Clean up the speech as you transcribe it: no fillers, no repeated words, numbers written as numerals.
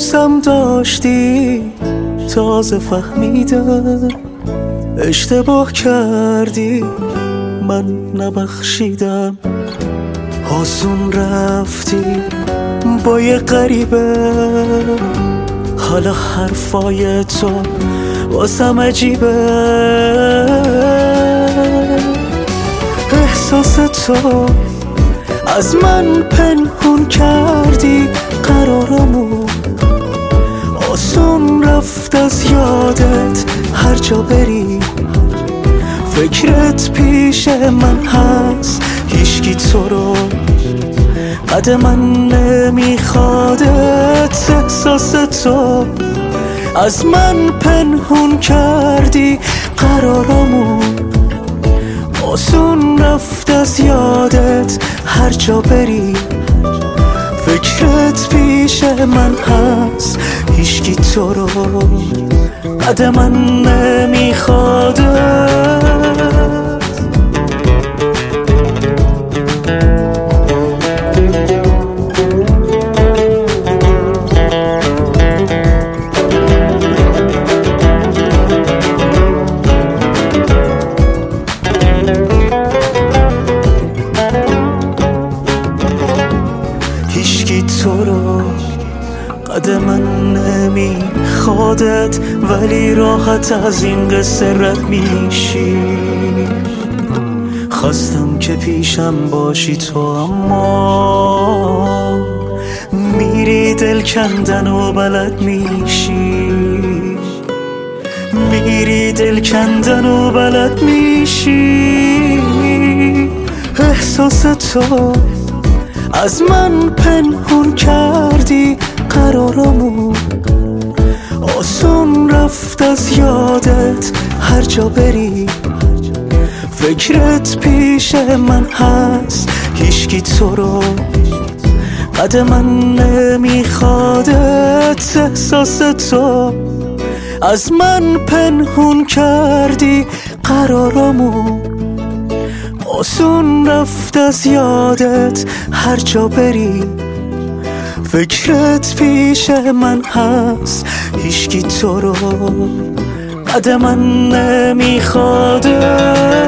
دوستم داشتی تازه فهمیدم اشتباه کردی من نبخشیدم. آسون رفتی با یه غریبه، حالا حرفای تو واسم عجیبه. احساس تو از من پنهون کردی قرارمو، آسون رفت از یادت هر جا بری. فکرت پیش من هست هیچکی تو رو قد من نمیخوادت. احساس تو از من پنهون کردی قرارمو، آسون رفت از یادت هر جا بری. فکرت پیش من هست هیچکی تو رو قد من نمیخوادت. هیچکی تو رو قد من نمیخوادت، ولی راحت از این قصه رد میشی. خواستم که پیشم باشی تو، اما میری دل کندن و بلد میشی. میری دل کندن و بلد میشی. احساس تو از من پنهون کردی قرارمو، آسون رفت از یادت هر جا بری. فکرت پیش من هست هیچکی تو رو قد من نمیخوادت. احساس تو از من پنهون کردی قرارمو، آسون رفت از یادت هر جا بری. فکرت پیش من هست هیچکی تو رو قد من نمیخوادت.